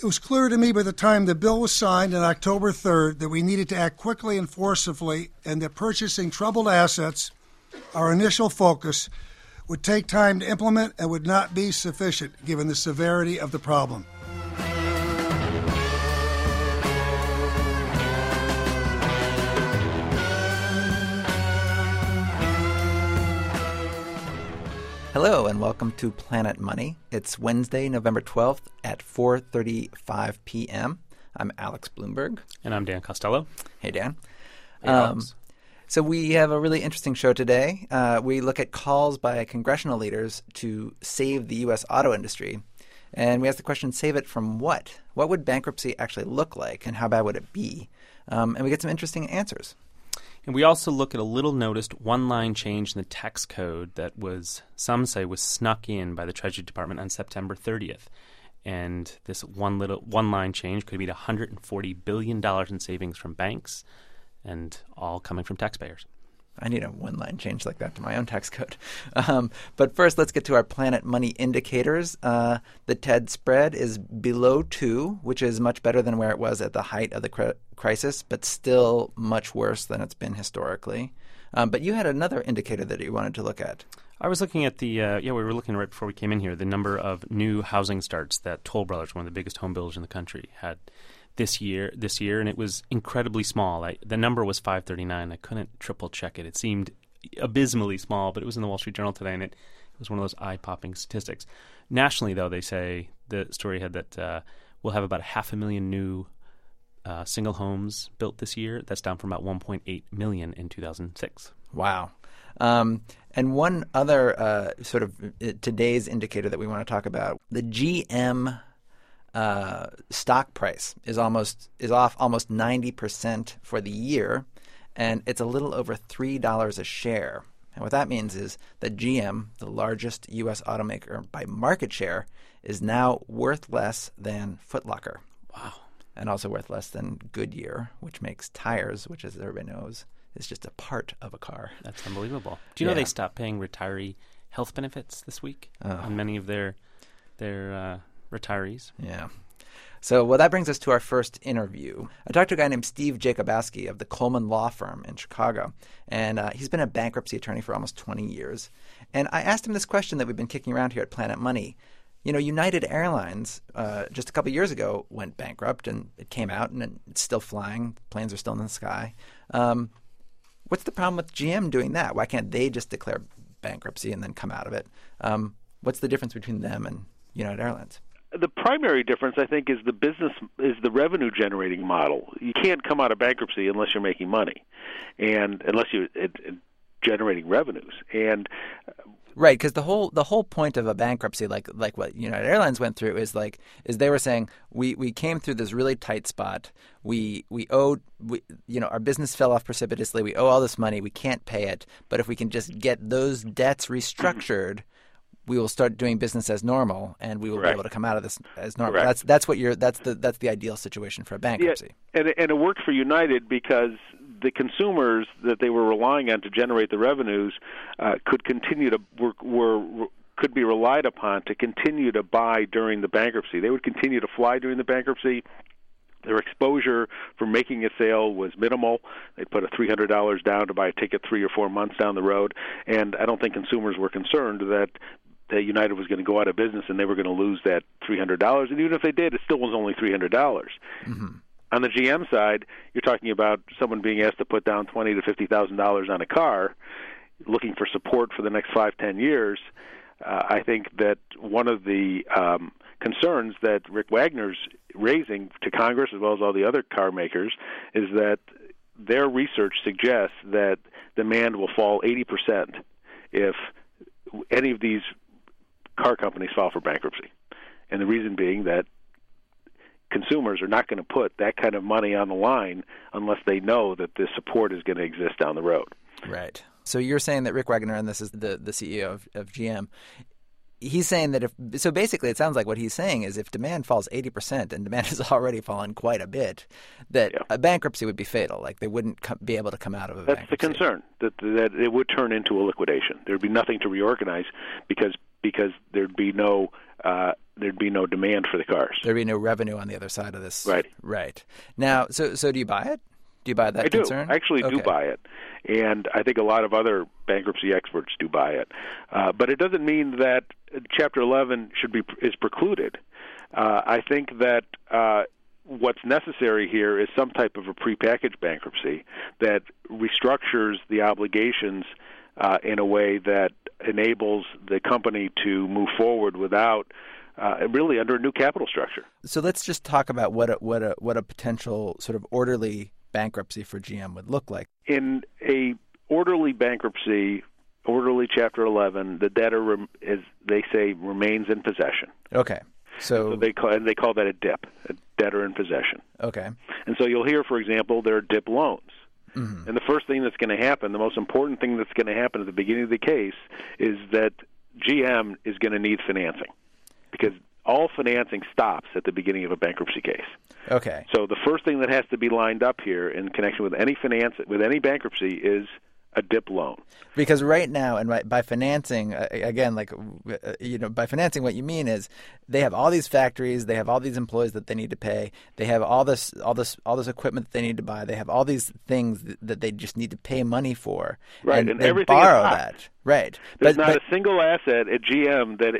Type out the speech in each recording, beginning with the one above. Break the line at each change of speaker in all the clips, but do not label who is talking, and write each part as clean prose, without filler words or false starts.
It was clear to me by the time the bill was signed on October 3rd that we needed to act quickly and forcibly, and that purchasing troubled assets, our initial focus, would take time to implement and would not be sufficient given the severity of the problem.
Hello and welcome to Planet Money. It's Wednesday, November 12th at 4:35 p.m. I'm Alex Bloomberg.
And I'm Dan Costello.
Hey, Dan.
Hey, Alex.
So we have a really interesting show today. We look at calls by congressional leaders to save the U.S. auto industry. And we ask the question, save it from what? What would bankruptcy actually look like and how bad would it be? And we get some interesting answers.
And we also look at a little noticed one-line change in the tax code that some say was snuck in by the Treasury Department on September 30th. And this one-line change could mean $140 billion in savings from banks, and all coming from taxpayers.
I need a one-line change like that to my own tax code. But first, let's get to our Planet Money indicators. The TED spread is below 2, which is much better than where it was at the height of the crisis, but still much worse than it's been historically. But you had another indicator that you wanted to look at.
I was looking at we were looking right before we came in here, the number of new housing starts that Toll Brothers, one of the biggest home builders in the country, had this year, and it was incredibly small. The number was 539. I couldn't triple check it. It seemed abysmally small, but it was in the Wall Street Journal today, and it was one of those eye-popping statistics. Nationally, though, they say the story had that we'll have about 500,000 new single homes built this year. That's down from about 1.8 million in 2006.
Wow. And one other sort of today's indicator that we want to talk about, the GM stock price is off almost 90% for the year, and it's a little over $3 a share. And what that means is that GM, the largest U.S. automaker by market share, is now worth less than Foot Locker.
Wow.
And also worth less than Goodyear, which makes tires, which, as everybody knows, is just a part of a car.
That's unbelievable. Do you know they stopped paying retiree health benefits this week on many of their retirees?
Yeah. So, well, that brings us to our first interview. I talked to a guy named Steve Jacobowski of the Coleman Law Firm in Chicago, and he's been a bankruptcy attorney for almost 20 years. And I asked him this question that we've been kicking around here at Planet Money. You know, United Airlines just a couple of years ago went bankrupt, and it came out, and it's still flying. Planes are still in the sky. What's the problem with GM doing that? Why can't they just declare bankruptcy and then come out of it? What's the difference between them and United Airlines?
The primary difference, I think, is the revenue-generating model. You can't come out of bankruptcy unless you're making money, and unless you're generating revenues. And
right, because the whole point of a bankruptcy, like what United Airlines went through, is they were saying we came through this really tight spot. We owed our business fell off precipitously. We owe all this money. We can't pay it. But if we can just get those debts restructured, we will start doing business as normal, and we will be able to come out of this as normal.
Correct.
That's the ideal situation for a bankruptcy.
Yeah, and it worked for United because the consumers that they were relying on to generate the revenues could continue to could be relied upon to continue to buy during the bankruptcy. They would continue to fly during the bankruptcy. Their exposure for making a sale was minimal. They'd put $300 down to buy a ticket 3 or 4 months down the road, and I don't think consumers were concerned that United was going to go out of business and they were going to lose that $300. And even if they did, it still was only $300.
Mm-hmm.
On the GM side, you're talking about someone being asked to put down $20,000 to $50,000 on a car, looking for support for the next 5-10 years. I think that one of the concerns that Rick Wagner's raising to Congress, as well as all the other car makers, is that their research suggests that demand will fall 80% if any of these car companies file for bankruptcy. And the reason being that consumers are not going to put that kind of money on the line unless they know that this support is going to exist down the road.
Right. So you're saying that Rick Wagner, and this is the CEO of GM, he's saying that so basically it sounds like what he's saying is if demand falls 80%, and demand has already fallen quite a bit, that a bankruptcy would be fatal. Like they wouldn't be able to come out of a bankruptcy.
That's the concern, that it would turn into a liquidation. There would be nothing to reorganize because there'd be no there'd be no demand for the cars.
There'd be no revenue on the other side of this.
Right.
Right. Now, so do you buy it? Do you buy that
I
concern?
do. I actually do buy it. And I think a lot of other bankruptcy experts do buy it. But it doesn't mean that Chapter 11 is precluded. I think that what's necessary here is some type of a prepackaged bankruptcy that restructures the obligations in a way that enables the company to move forward without really under a new capital structure.
So let's just talk about what a potential sort of orderly bankruptcy for GM would look like.
In a orderly bankruptcy, orderly Chapter 11, the debtor, as they say, remains in possession.
Okay. So
they call that a DIP, a debtor in possession.
Okay.
And so you'll hear, for example, there are DIP loans.
Mm-hmm.
And the first thing that's going to happen, the most important thing that's going to happen at the beginning of the case is that GM is going to need financing because all financing stops at the beginning of a bankruptcy case.
Okay.
So the first thing that has to be lined up here in connection with any bankruptcy is a DIP loan.
Because right now, and by financing, again, by financing, what you mean is they have all these factories, they have all these employees that they need to pay, they have all this equipment that they need to buy, they have all these things that they just need to pay money for,
right?
And
they
everything borrow that, right?
There's not a single asset at GM that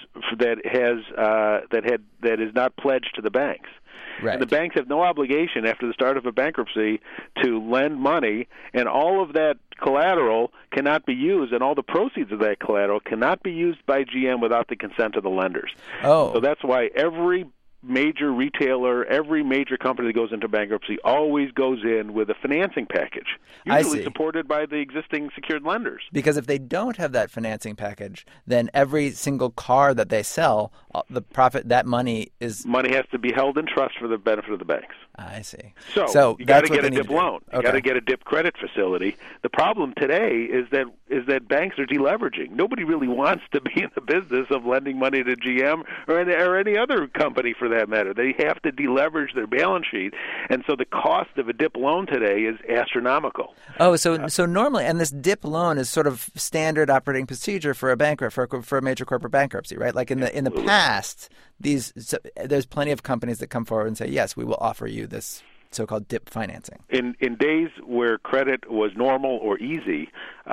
is not pledged to the banks.
Right.
And the banks have no obligation after the start of a bankruptcy to lend money, and all of that collateral cannot be used, and all the proceeds of that collateral cannot be used by GM without the consent of the lenders.
Oh.
So that's why every major retailer, every major company that goes into bankruptcy always goes in with a financing package, usually supported by the existing secured lenders.
Because if they don't have that financing package, then every single car that they sell, the profit, that money
has to be held in trust for the benefit of the banks.
I see.
So you got to get a DIP loan. You got to get a DIP credit facility. The problem today is that banks are deleveraging. Nobody really wants to be in the business of lending money to GM or any other company for that matter. They have to deleverage their balance sheet, and so the cost of a DIP loan today is astronomical.
Oh, so normally, and this DIP loan is sort of standard operating procedure for a major corporate bankruptcy, right? Like in the past, there's plenty of companies that come forward and say, yes, we will offer you this so-called DIP financing. In
days where credit was normal or easy,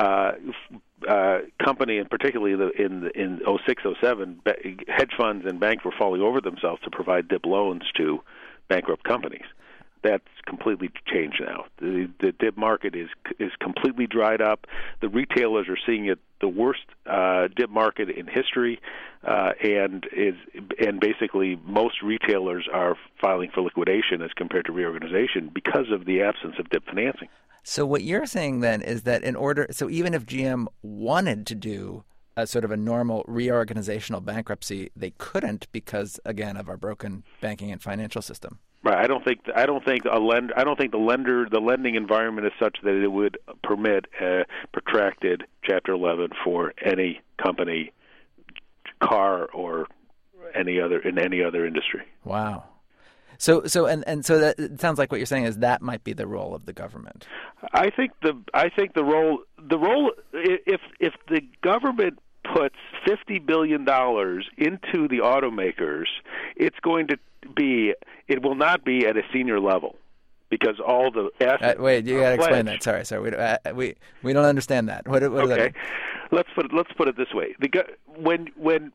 company, and particularly in 06, 07, hedge funds and banks were falling over themselves to provide DIP loans to bankrupt companies. That's completely changed now. The DIP market is completely dried up. The retailers are seeing it the worst DIP market in history, and basically most retailers are filing for liquidation as compared to reorganization because of the absence of DIP financing.
So what you're saying then is that even if GM wanted to do a sort of a normal reorganizational bankruptcy, they couldn't because, again, of our broken banking and financial system.
Right. I don't think the lending environment is such that it would permit a protracted Chapter 11 for any company, car, or any other industry.
Wow. So that it sounds like what you're saying is that might be the role of the government.
I think the role if the government puts $50 billion into the automakers, it will not be at a senior level because all the assets.
Wait, you got to explain that. Sorry. We don't understand that. What does that mean?
Let's put it this way: when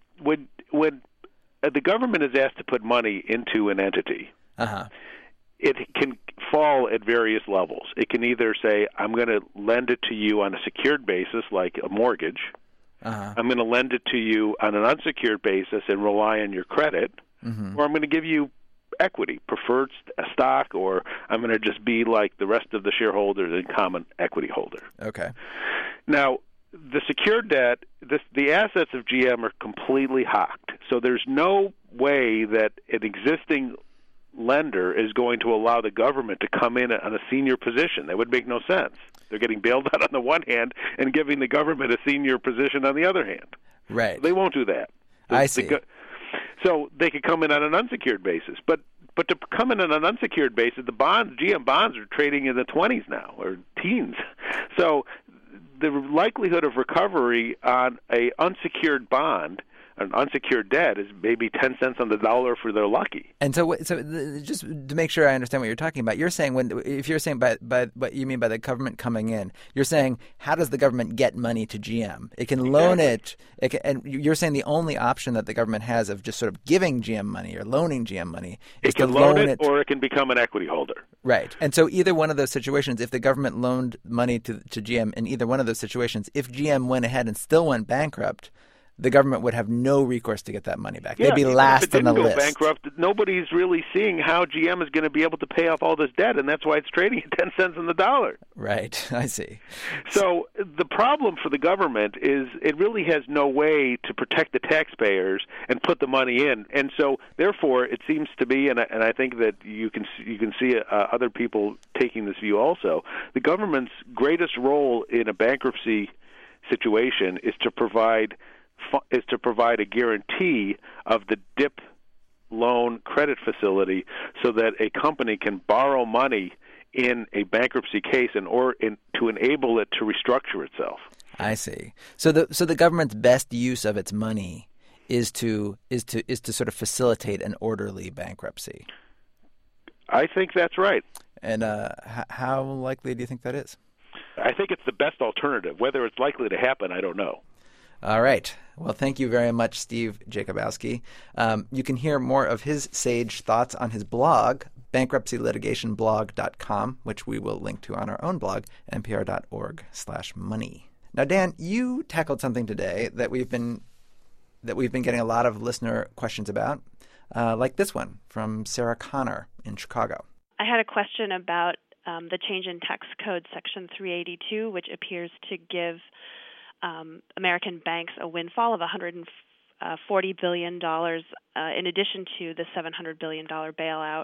the government is asked to put money into an entity, it can fall at various levels. It can either say, I'm going to lend it to you on a secured basis, like a mortgage. I'm going to lend it to you on an unsecured basis and rely on your credit, or I'm going to give you equity, preferred stock, or I'm going to just be like the rest of the shareholders and common equity holder.
Okay.
Now, the secured debt, the assets of GM are completely hocked. So there's no way that an existing lender is going to allow the government to come in on a senior position. That would make no sense. They're getting bailed out on the one hand and giving the government a senior position on the other hand.
Right.
They won't do that.
I see.
So they could come in on an unsecured basis. But to come in on an unsecured basis, the GM bonds are trading in the 20s now, or teens. So the likelihood of recovery on a unsecured bond an unsecured debt is maybe 10 cents on the dollar if they're lucky.
And so just to make sure I understand what you're talking about, you're saying if you're saying by what you mean by the government coming in, you're saying how does the government get money to GM? It can loan it and you're saying the only option that the government has of just sort of giving GM money or loaning GM money is to loan it,
or it can become an equity holder.
Right. And so either one of those situations, if the government loaned money to GM in either one of those situations, if GM went ahead and still went bankrupt, the government would have no recourse to get that money back. They'd be last on the list.
If it didn't go bankrupt, nobody's really seeing how GM is going to be able to pay off all this debt, and that's why it's trading at 10 cents on the dollar.
Right. I see.
So the problem for the government is it really has no way to protect the taxpayers and put the money in. And so, therefore, it seems to be, and I think that you can see other people taking this view also, the government's greatest role in a bankruptcy situation is to provide a guarantee of the DIP loan credit facility so that a company can borrow money in a bankruptcy case to enable it to restructure itself.
I see. So the government's best use of its money is to sort of facilitate an orderly bankruptcy.
I think that's right.
And how likely do you think that is?
I think it's the best alternative. Whether it's likely to happen, I don't know.
All right. Well, thank you very much, Steve Jacobowski. You can hear more of his sage thoughts on his blog, bankruptcylitigationblog.com, which we will link to on our own blog, npr.org/money. Now, Dan, you tackled something today that we've been getting a lot of listener questions about, like this one from Sarah Connor in Chicago.
I had a question about the change in tax code section 382, which appears to give American banks a windfall of $140 billion in addition to the $700 billion bailout.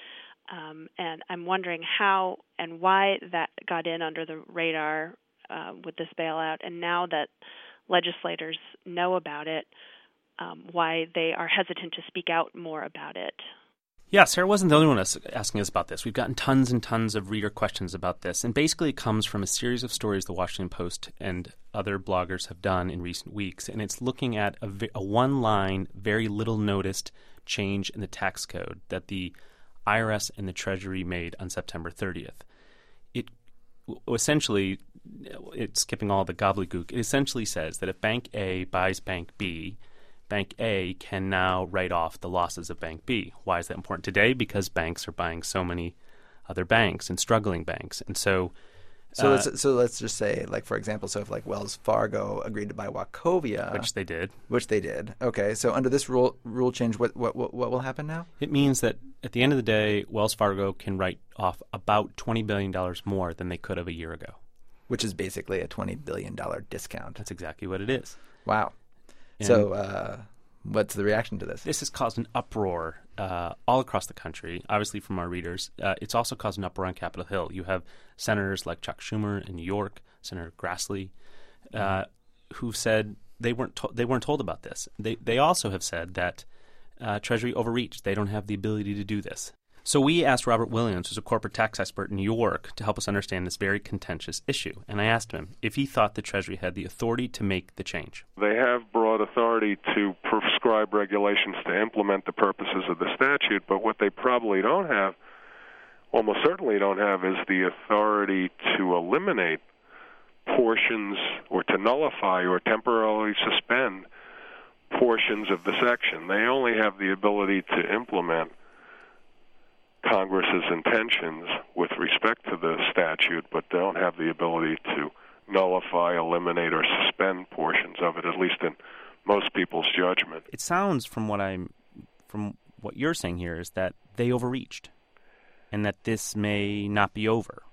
And I'm wondering how and why that got in under the radar with this bailout. And now that legislators know about it, why they are hesitant to speak out more about it.
Yeah, Sarah wasn't the only one asking us about this. We've gotten tons and tons of reader questions about this. And basically it comes from a series of stories the Washington Post and other bloggers have done in recent weeks. And it's looking at a one-line, very little noticed change in the tax code that the IRS and the Treasury made on September 30th. It essentially, it's skipping all the gobbledygook, it essentially says that if Bank A buys Bank B, Bank A can now write off the losses of Bank B. Why is that important today? Because banks are buying so many other banks and struggling banks. And so let's just say, like, for example, so if like Wells Fargo agreed to buy Wachovia. Which they did. Okay. So under this rule change, what will happen now? It means that at the end of the day, Wells Fargo can write off about $20 billion more than they could have a year ago.
Which is basically a $20 billion discount.
That's exactly what it is.
Wow. So what's the reaction to this?
This has caused an uproar all across the country, obviously from our readers. It's also caused an uproar on Capitol Hill. You have senators like Chuck Schumer in New York, Senator Grassley, who've said they weren't told about this. They also have said that Treasury overreached. They don't have the ability to do this. So we asked Robert Williams, who's a corporate tax expert in New York, to help us understand this very contentious issue. And I asked him if he thought the Treasury had the authority to make the change.
They have broad authority to prescribe regulations to implement the purposes of the statute, but what they probably don't have, almost certainly don't have, is the authority to eliminate portions or to nullify or temporarily suspend portions of the section. They only have the ability to implement Congress's intentions with respect to the statute, but they don't have the ability to nullify, eliminate, or suspend portions of it, at least in most people's judgment.
It sounds from what you're saying here is that they overreached and that this may not be over.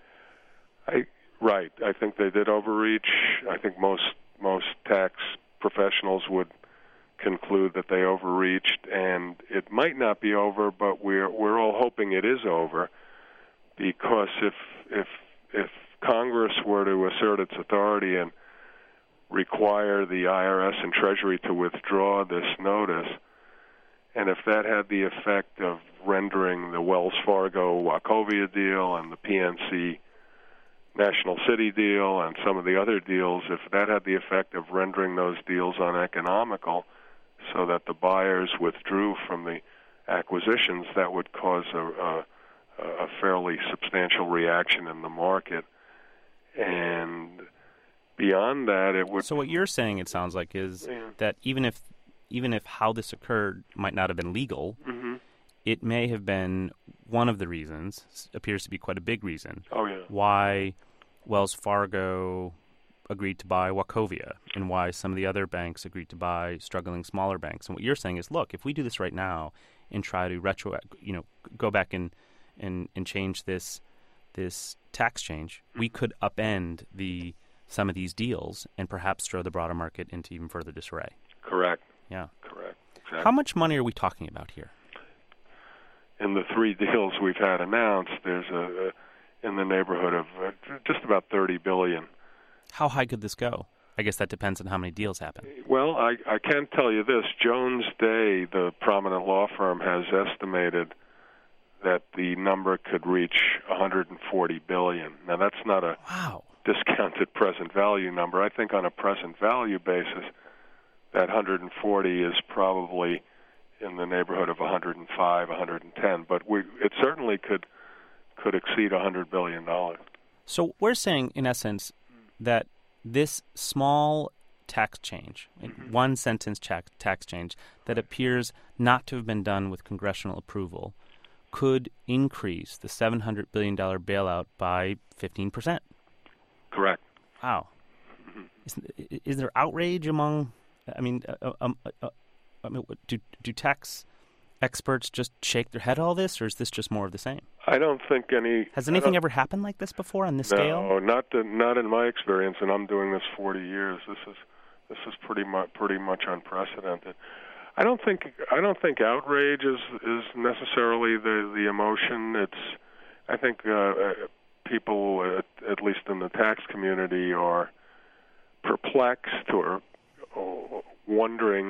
Right. I think they did overreach. I think most tax professionals would conclude that they overreached, and it might not be over, but we're all hoping it is over, because if Congress were to assert its authority and require the IRS and Treasury to withdraw this notice, and if that had the effect of rendering the Wells Fargo Wachovia deal and the PNC National City deal and some of the other deals, if that had the effect of rendering those deals uneconomical, so that the buyers withdrew from the acquisitions, that would cause a fairly substantial reaction in the market. And beyond that, it would...
So what you're saying, it sounds like, is that even if how this occurred might not have been legal, it may have been one of the reasons, appears to be quite a big reason, why Wells Fargo agreed to buy Wachovia and why some of the other banks agreed to buy struggling smaller banks. And what you're saying is, look, if we do this right now and try to go back and change this tax change, we could upend some of these deals and perhaps throw the broader market into even further disarray.
Correct.
Yeah.
Correct. Exactly.
How much money are we talking about here?
In the 3 deals we've had announced, there's in the neighborhood of just about $30 billion.
How high could this go? I guess that depends on how many deals happen.
Well, I can tell you this. Jones Day, the prominent law firm, has estimated that the number could reach $140 billion. Now, that's not a discounted present value number. I think on a present value basis, that 140 is probably in the neighborhood of 105, 110. But it certainly could exceed $100 billion.
So we're saying, in essence, that this small tax change, one sentence tax change, that appears not to have been done with congressional approval, could increase the $700 billion bailout by 15%.
Correct.
Wow. Is there outrage among, do tax experts just shake their head at all this, or is this just more of the same?
I don't think any...
Has anything ever happened like this before on this scale?
No, not in my experience, and I'm doing this 40 years. This is pretty much unprecedented. I don't think outrage is necessarily the emotion. I think people, at least in the tax community, are perplexed or wondering,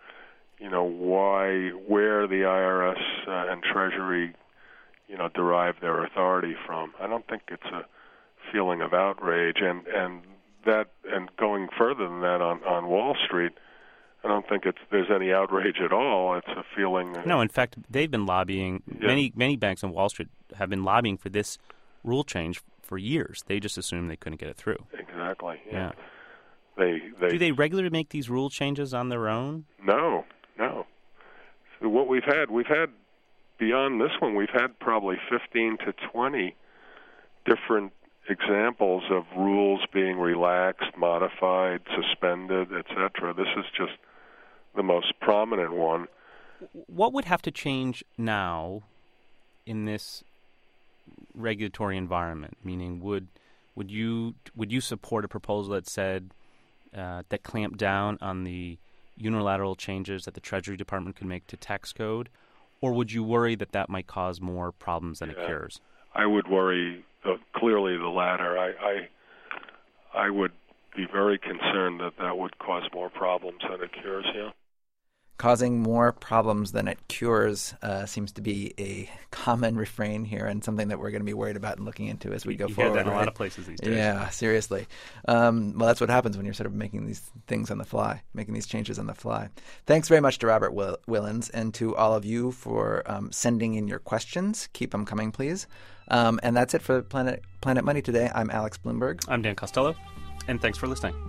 where the IRS and Treasury, derive their authority from. I don't think it's a feeling of outrage, and going further than that on Wall Street, I don't think there's any outrage at all. It's a feeling.
No, in fact, they've been lobbying. Yeah. Many banks on Wall Street have been lobbying for this rule change for years. They just assumed they couldn't get it through.
Exactly. Yeah.
Do they regularly make these rule changes on their own?
No. So what we've had beyond this one, we've had probably 15 to 20 different examples of rules being relaxed, modified, suspended, etc. This is just the most prominent one.
What would have to change now in this regulatory environment? Meaning, would you support a proposal that said that clamped down on the unilateral changes that the Treasury Department could make to tax code, or would you worry that might cause more problems than it cures?
I would worry clearly the latter. I would be very concerned that would cause more problems than it cures. Yeah.
Causing more problems than it cures seems to be a common refrain here, and something that we're going to be worried about and looking into as we go forward.
You hear that in a lot of places these days.
Yeah, seriously. Well, that's what happens when you're sort of making these things on the fly, making these changes on the fly. Thanks very much to Robert Willens and to all of you for sending in your questions. Keep them coming, please. And that's it for Planet Money today. I'm Alex Bloomberg.
I'm Dan Costello, and thanks for listening.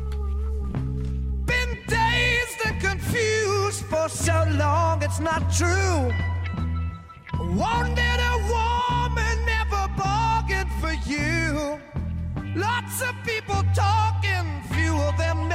Been dazed and confused for so long, it's not true. Wanted a woman, never bargained for you. Lots of people talking, few of them